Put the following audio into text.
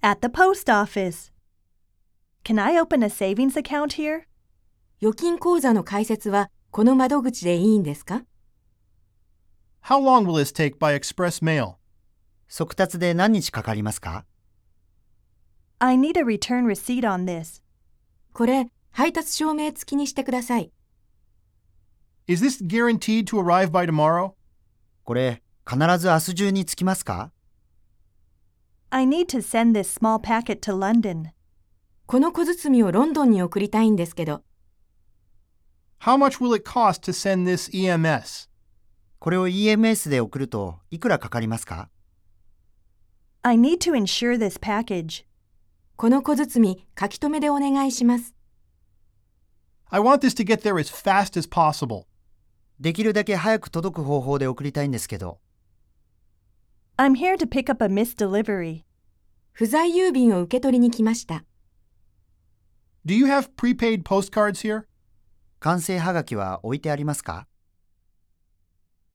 At the post office. Can I open a savings account here? 預金口座の開設はこの窓口でいいんですか？ How long will this take by express mail? 速達で何日かかりますか？ I need a return receipt on this. これ、配達証明付きにしてください。 Is this guaranteed to arrive by tomorrow? これ、必ず明日中に着きますか？ I need to send this small packet to London. この小包をロンドンに送りたいんですけど。 How much will it cost to send this EMS? これを EMS で送るといくらかかりますか？ I need to insure this package. この小包、書き留めでお願いします。 I want this to get there as fast as possible. できるだけ早く届く方法で送りたいんですけど。 I'm here to pick up a missed delivery. 不在郵便を受け取りに来ました。 Do you have prepaid postcards here? 完成はがきは置いてありますか？